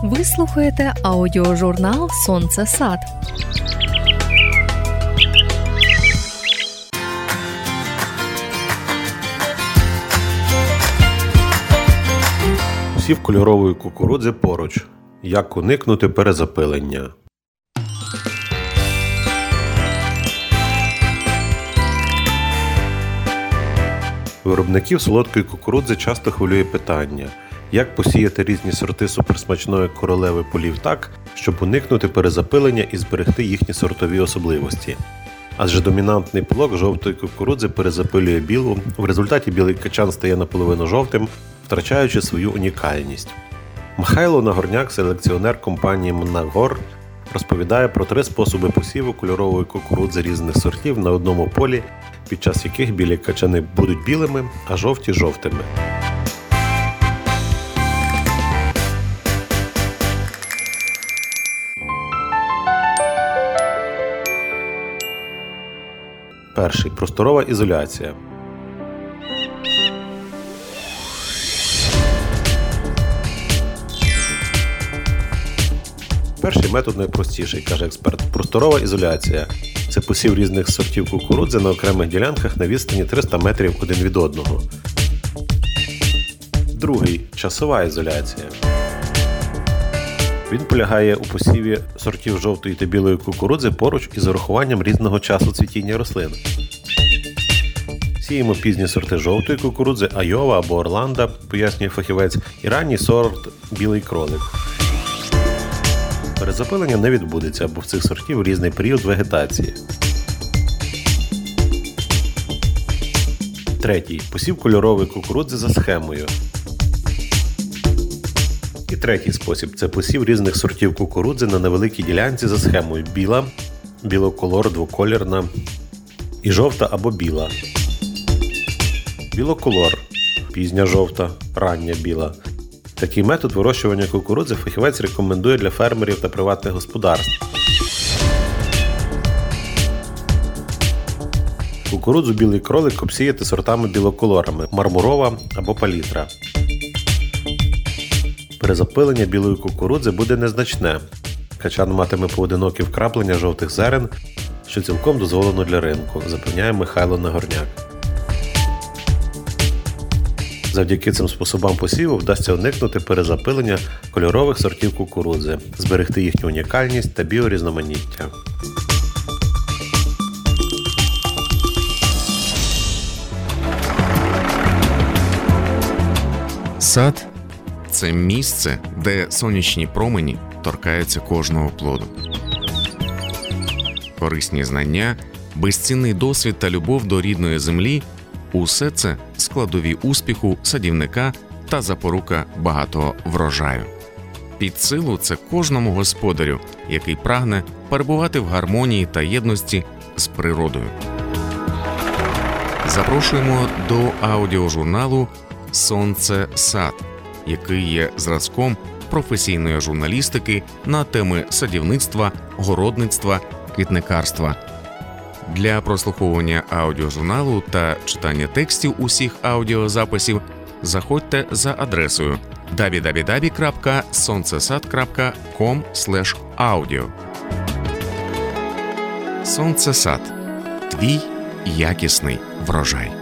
Ви слухаєте аудіожурнал «Сонце-сад». Посів кольорової кукурудзи поруч. Як уникнути перезапилення? Виробників солодкої кукурудзи часто хвилює питання, як посіяти різні сорти суперсмачної королеви полів так, щоб уникнути перезапилення і зберегти їхні сортові особливості. Адже домінантний пилок жовтої кукурудзи перезапилює білу, в результаті білий качан стає наполовину жовтим, втрачаючи свою унікальність. Михайло Нагорняк, селекціонер компанії «Мнагор», розповідає про 3 способи посіву кольорової кукурудзи різних сортів на одному полі, під час яких білі качани будуть білими, а жовті – жовтими. Перший – просторова ізоляція. Перший метод найпростіший, каже експерт. Просторова ізоляція – це посів різних сортів кукурудзи на окремих ділянках на відстані 300 метрів один від одного. Другий – часова ізоляція. Він полягає у посіві сортів жовтої та білої кукурудзи поруч із урахуванням різного часу цвітіння рослин. Сіємо пізні сорти жовтої кукурудзи, Айова або Орландо, пояснює фахівець, і ранній сорт білий кролик. Перезапилення не відбудеться, бо в цих сортів різний період вегетації. Третій – посів кольорової кукурудзи за схемою. І третій спосіб – це посів різних сортів кукурудзи на невеликій ділянці за схемою біла, білоколор, двоколірна і жовта або біла. Білоколор, пізня жовта, рання біла. Такий метод вирощування кукурудзи фахівець рекомендує для фермерів та приватних господарств. Кукурудзу білий кролик обсіяти сортами білоколорами – мармурова або палітра. Перезапилення білої кукурудзи буде незначне. Качан матиме поодинокі вкраплення жовтих зерен, що цілком дозволено для ринку, запевняє Михайло Нагорняк. Завдяки цим способам посіву вдасться уникнути перезапилення кольорових сортів кукурудзи, зберегти їхню унікальність та біорізноманіття. Сад – це місце, де сонячні промені торкаються кожного плоду. Корисні знання, безцінний досвід та любов до рідної землі – усе це складові успіху садівника та запорука багатого врожаю. Під силу це кожному господарю, який прагне перебувати в гармонії та єдності з природою. Запрошуємо до аудіожурналу «Сонце-сад», який є зразком професійної журналістики на теми садівництва, городництва, квітникарства. Для прослуховування аудіожурналу та читання текстів усіх аудіозаписів заходьте за адресою www.soncesad.com/audio. «Сонце-сад» – твій якісний врожай.